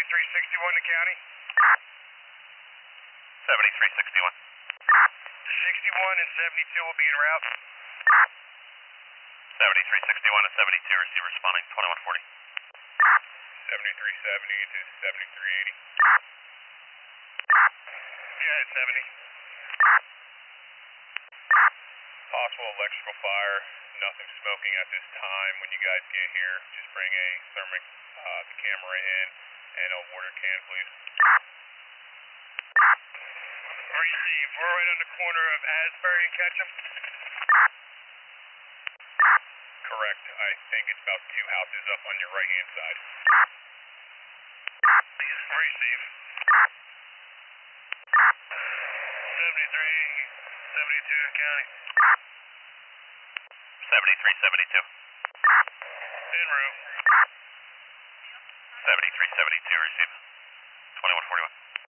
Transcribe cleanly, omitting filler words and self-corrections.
7361 to county. 7361. 61 and 72 will be en route. 7361 and 72, receive responding, 2140. 7370 to 7380. Yeah, 70. Possible electrical fire, nothing smoking at this time. When you guys get here, just bring a thermic camera in and a water can, please. Receive. We're right on the corner of Asbury and Ketchum. Correct. I think it's about 2 houses up on your right-hand side. Receive. 7372 county. 7372. En route. 7372, receive. 2141.